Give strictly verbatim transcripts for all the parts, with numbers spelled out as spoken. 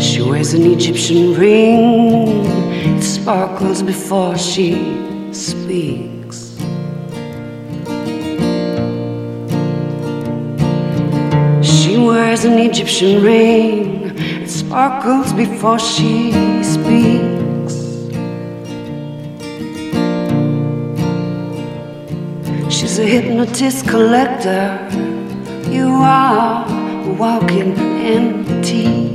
She wears an Egyptian ring, it sparkles before she speaks. She wears an Egyptian ring, it sparkles before she speaks. She's a hypnotist collector, you are a walking antique.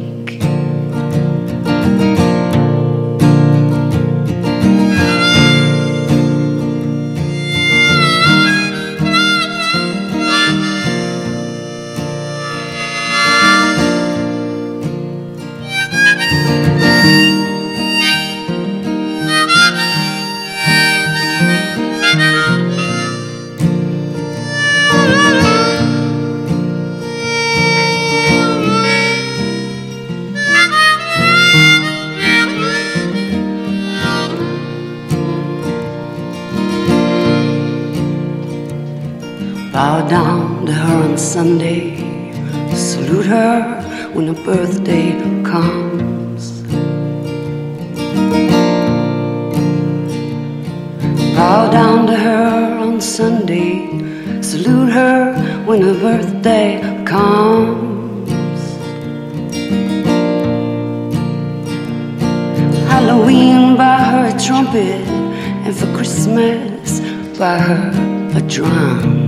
Bow down to her on Sunday, salute her when her birthday comes. Bow down to her on Sunday, salute her when her birthday comes. Halloween, by her a trumpet, and for Christmas, by her a drum.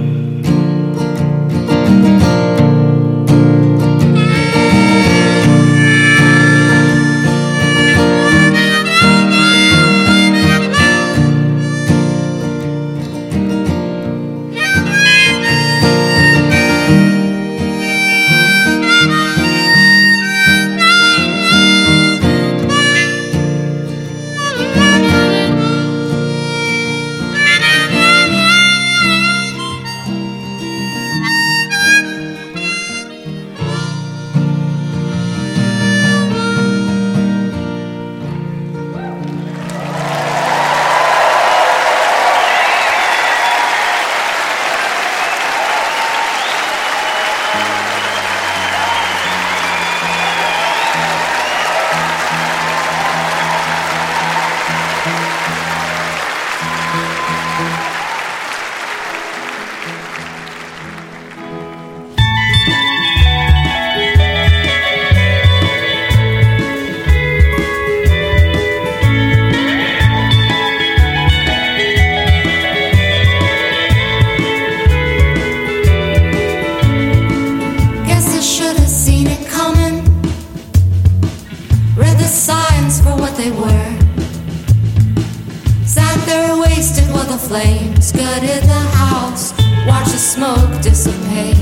Flames gutted the house, watch the smoke dissipate.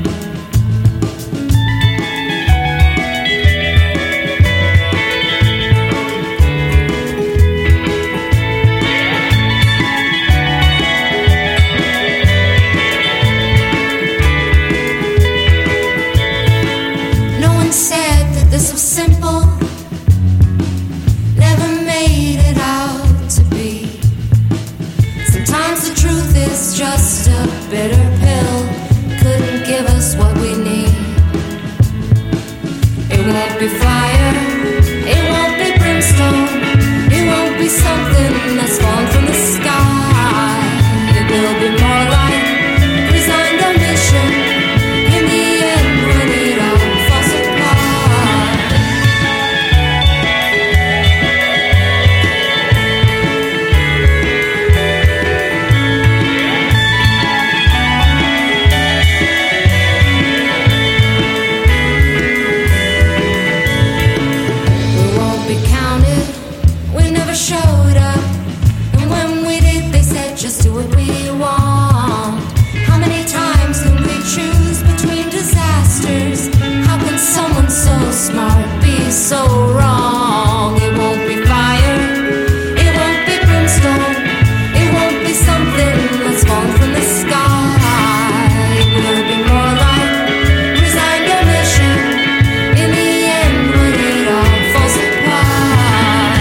No one said that this was simple, never made it out to be. Sometimes the truth is just a bitter pill, couldn't give us what we need. It won't be fire, it won't be brimstone, it won't be something that's fallen from the sky. It will be more like resigned omission in the end when it all falls apart. Showed up, and when we did, they said just do what we want. How many times can we choose between disasters? How can someone so smart be so wrong? It won't be fire, it won't be brimstone, it won't be something that's fallen from the sky. It will be more like resigned omission in the end when it all falls apart.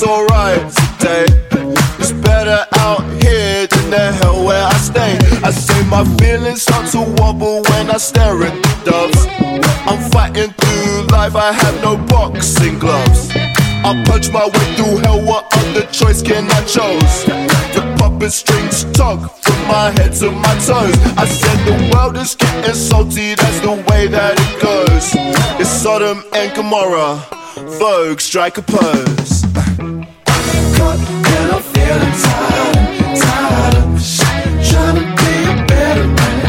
it's alright today. It's better out here than the hell where I stay. I say my feelings start to wobble when I stare at the doves. I'm fighting through life, I have no boxing gloves. I punch my way through hell, what other choice can I choose? The puppet strings tug from my head to my toes. I said the world is getting salty, that's the way that it goes. It's Sodom and Gomorrah, Vogue, strike a pose. Caught and I'm feeling tired, tired of trying to be a better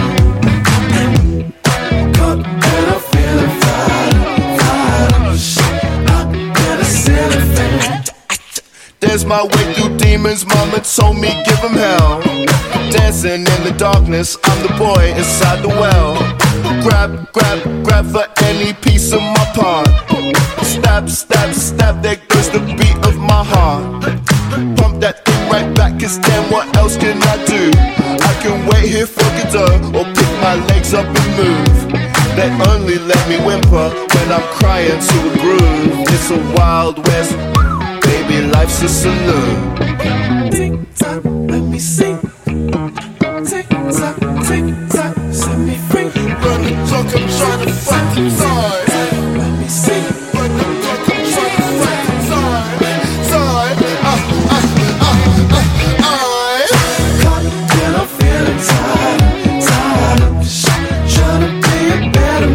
man. Caught and I'm feeling fired, fired of I've been a silly fan. There's my way through demons, mama told me give them hell. Dancing in the darkness, I'm the boy inside the well. Grab, grab, grab for any piece of my part. Stab, stab, stab, there goes the beat of my heart. Pump that thing right back, cause then what else can I do? I can wait here for Godot, or pick my legs up and move. They only let me whimper when I'm crying to a groove. It's a wild west, baby, life's a saloon. Tick tock, let me sing. Tick tock, tick tock, set me free. Run the clock, I'm trying to fight the time. Let me sing. Run the clock, I'm trying to fight the time. Time, ah, ah, ah, ah, ah. Caught and I'm feeling tired, tired of trying to be a better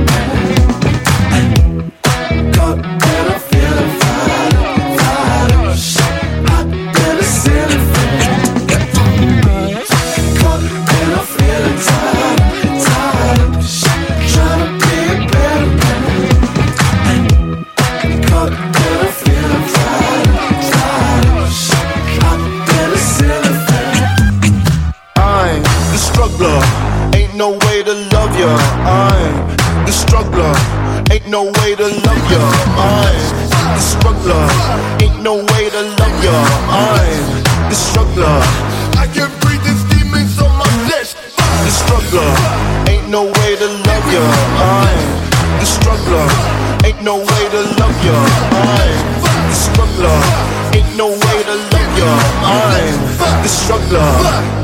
man. Caught and I'm feeling fired, fired of I've been a silly fan. Caught and I'm feeling tired, tired of trying to be a better man. Caught and I'm feeling tired, tired of I've been a silly fan. I'm the struggler, ain't no way to love ya. I'm the struggler, ain't no way to love ya. I'm the struggler, ain't no way to love ya. I'm the struggler, I can breathe these demons on my flesh. The struggler, ain't no way to love ya. I'm the struggler, ain't no way to love ya. I'm the struggler, ain't no way to love ya. I'm the struggler.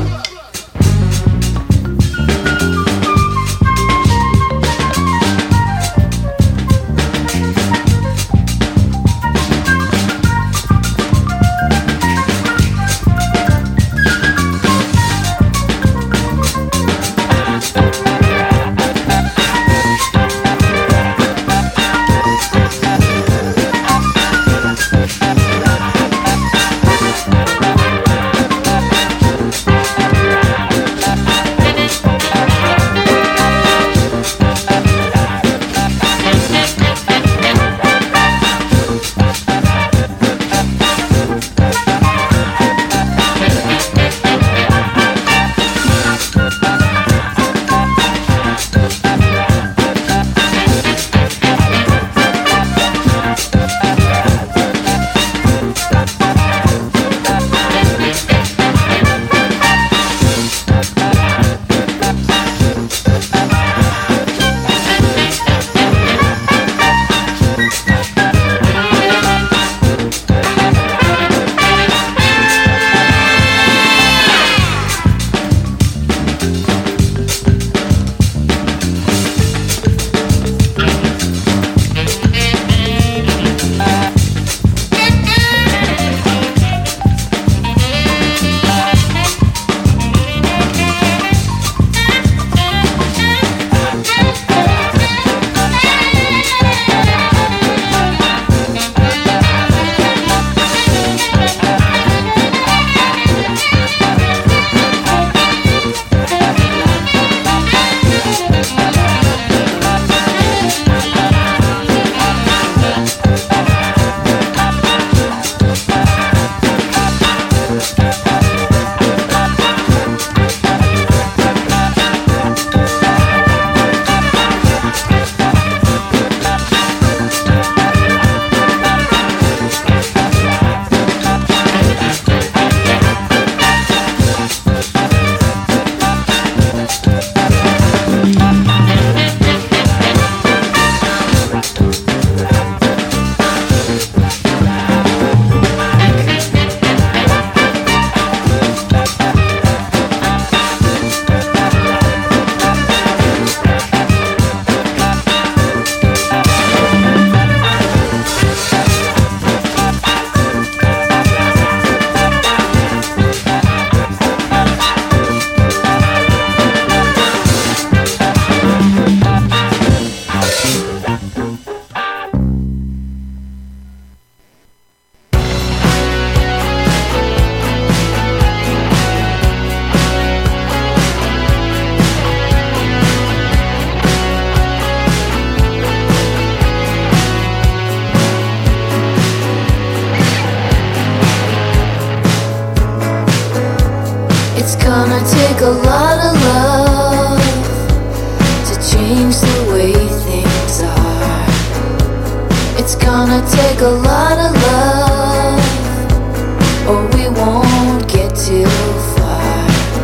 change the way things are. It's gonna take a lot of love, or we won't get too far.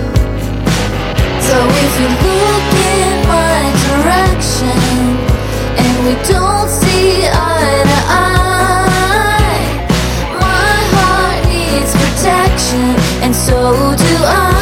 So if you look in my direction and we don't see eye to eye, my heart needs protection, and so do I.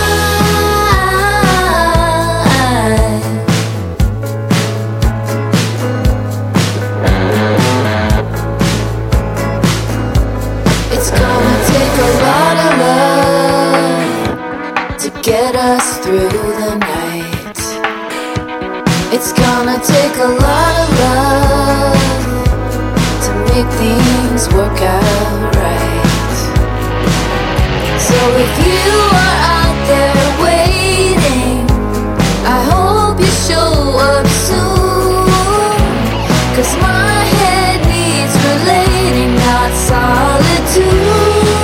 Get us through the night. It's gonna take a lot of love to make things work out right. So if you are out there waiting, I hope you show up soon, 'cause my head needs relating, not solitude.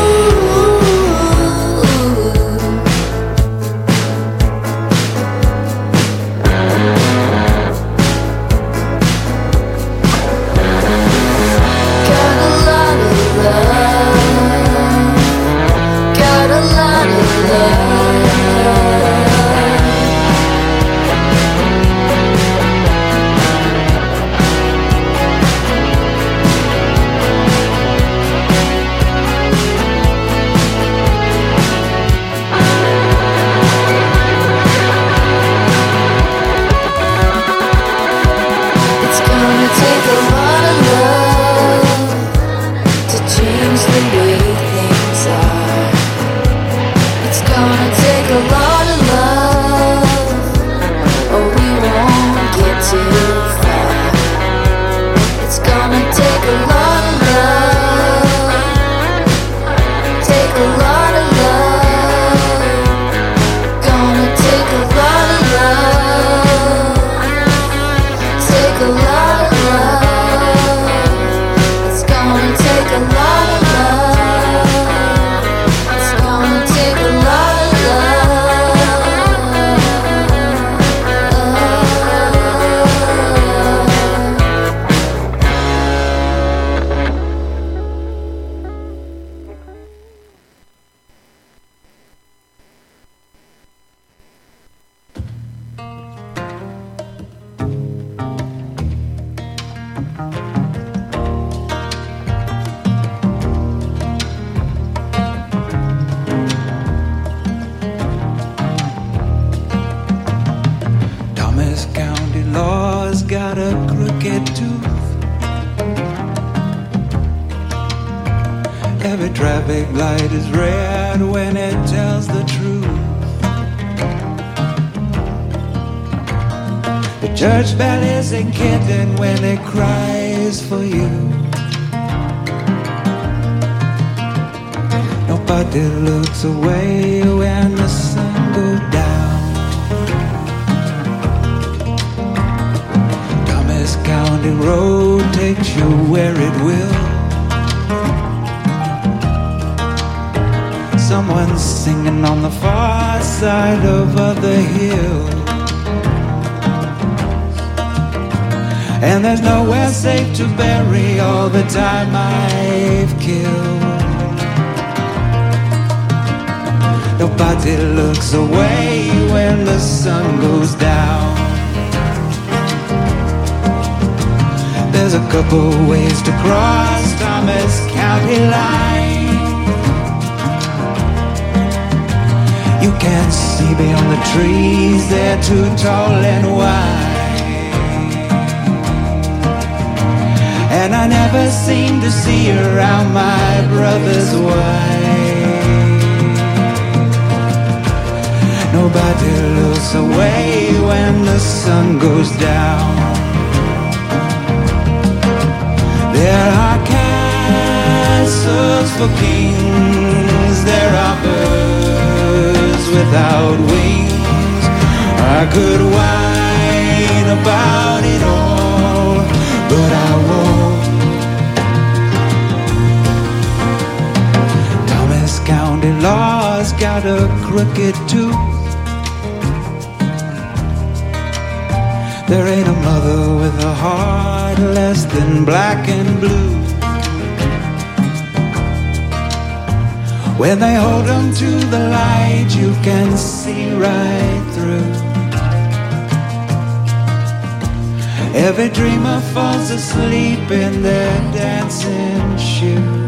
Traffic light is red when it tells the truth. The church bell is a kitten when it cries for you. Nobody looks away when the sun goes down. Thomas County Road takes you where it will. Someone's singing on the far side of the hill, and there's nowhere safe to bury all the time I've killed. Nobody looks away when the sun goes down. There's a couple ways to cross Thomas County line. You can't see beyond the trees, they're too tall and wide. And I never seem to see around my brother's wife. Nobody looks away when the sun goes down. There are castles for kings, there are birds without wings. I could whine about it all, but I won't. Thomas County law's got a crooked tooth. There ain't a mother with a heart less than black and blue. When they hold them to the light, you can see right through. Every dreamer falls asleep in their dancing shoes.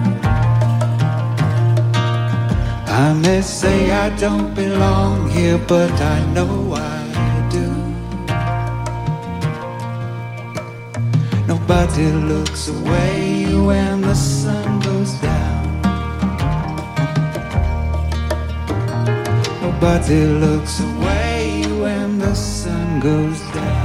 I may say I don't belong here, but I know I do. Nobody looks away when the sun goes down. Nobody looks away when the sun goes down.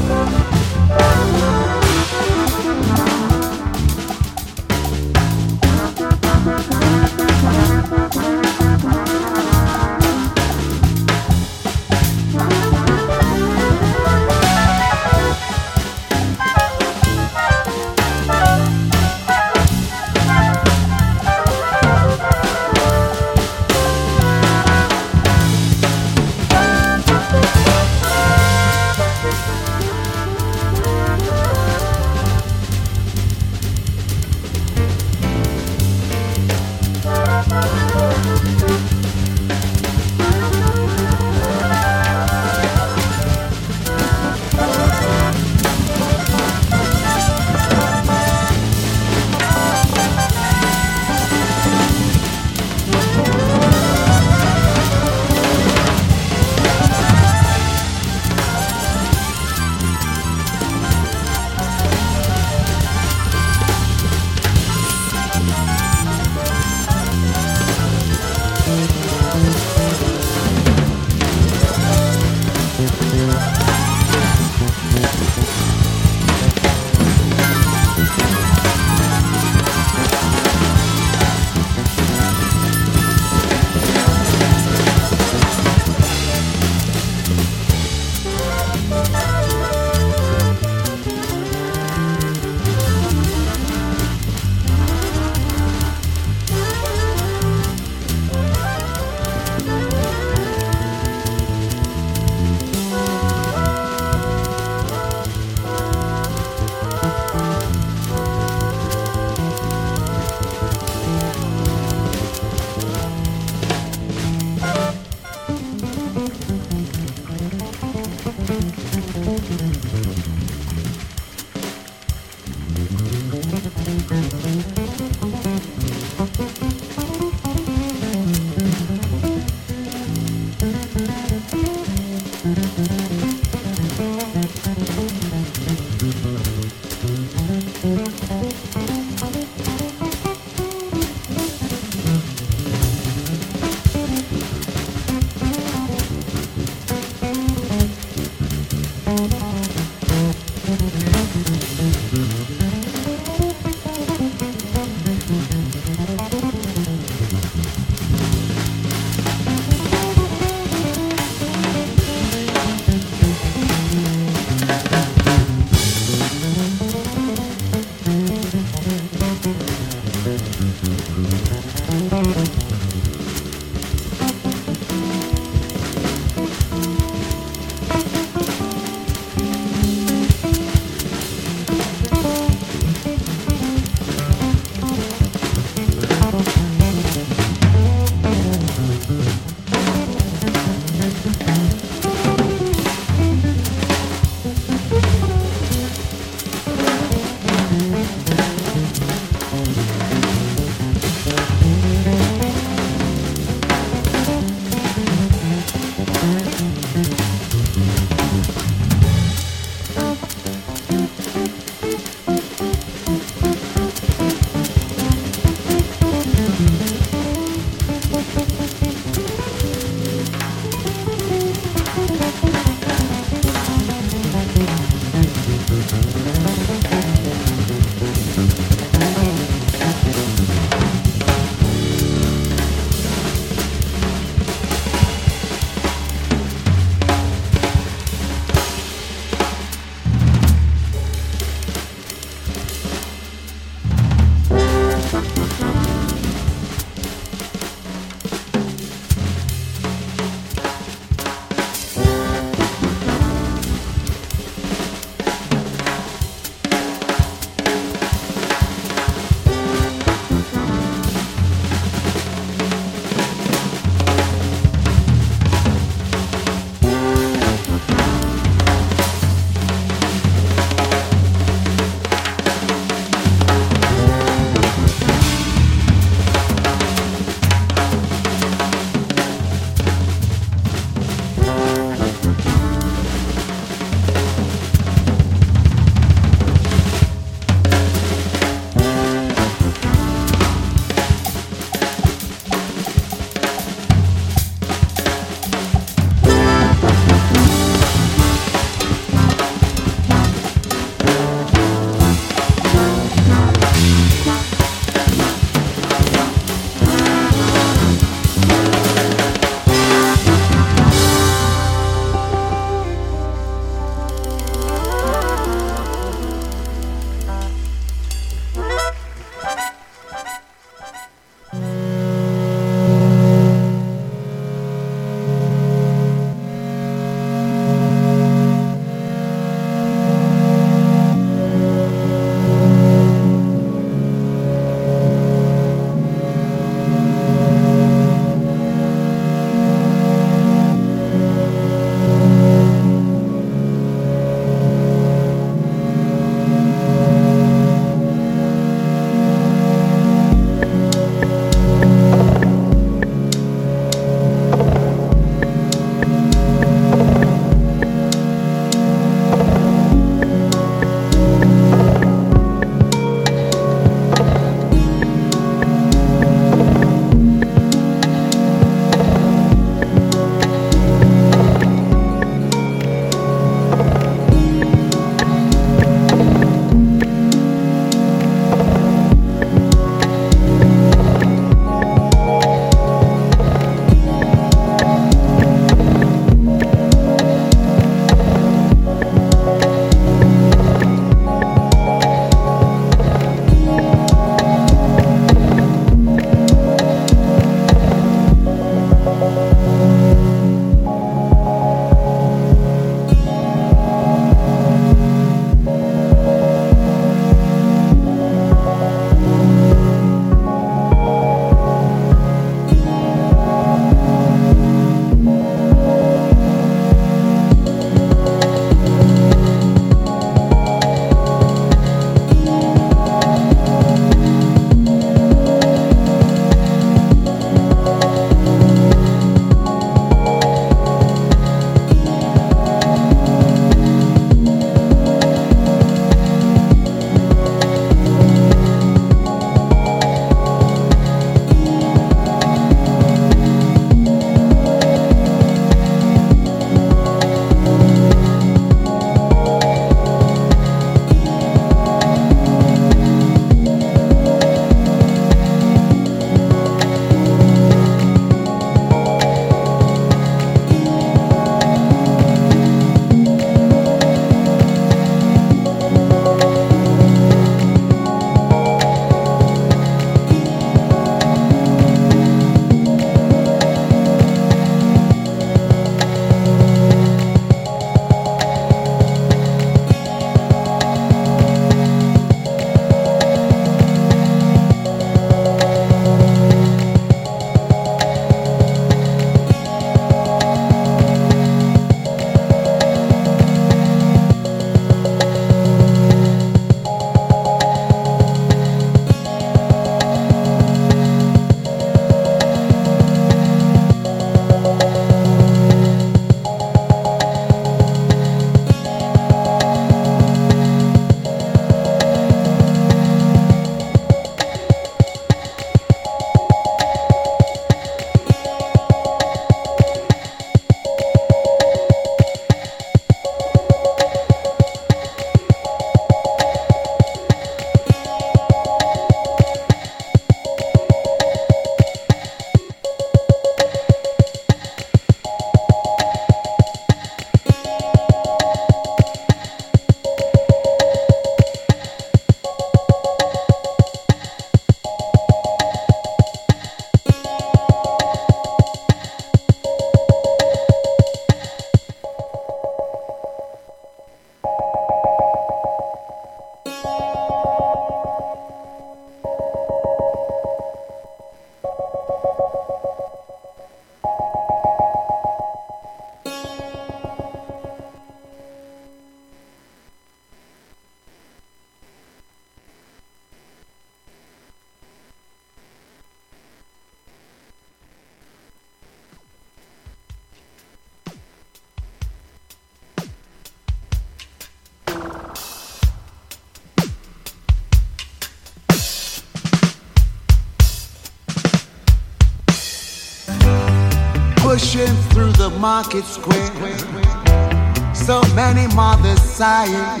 pushing through the market square. So many mothers sighing.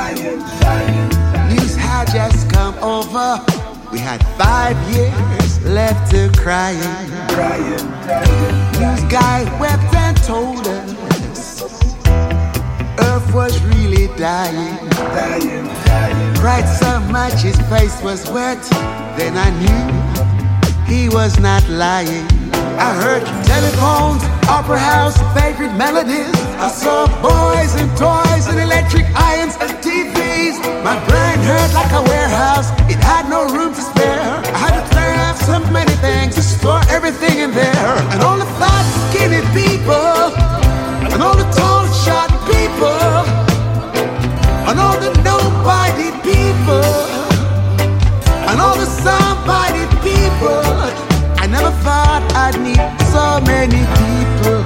News had just come over. We had five years left to crying. News guy wept and told us Earth was really dying. Cried so much his face was wet. Then I knew he was not lying. I heard telephones, opera house, favorite melodies. I saw boys and toys and electric irons and T Vs. My brain hurt like a warehouse, it had no room to spare. I had to clear out so many things to store everything in there. And all the fat, skinny people, and all the tall, short people, and all the nobody people, and all the somebody people. I never thought I'd meet so many people.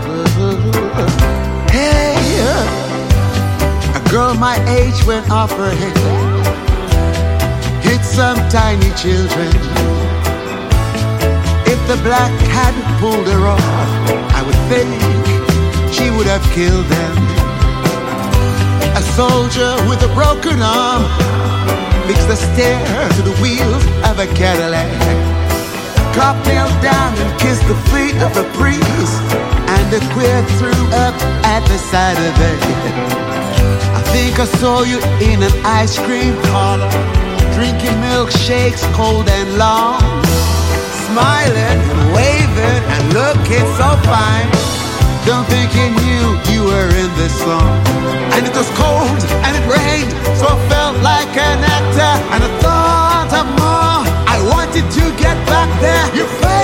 Hey, a girl my age went off her head, hit some tiny children. If the black hadn't pulled her off, I would think she would have killed them. A soldier with a broken arm fixed the stair to the wheels of a Cadillac. Cop knelt down and kissed the feet of the priest, and the queer threw up at the side of it. I think I saw you in an ice cream parlor, drinking milkshakes cold and long, smiling and waving and looking so fine. Don't think you knew you were in this song. And it was cold and it rained, so I felt like an actor, and I thought of more. I wanted to get back there. You felt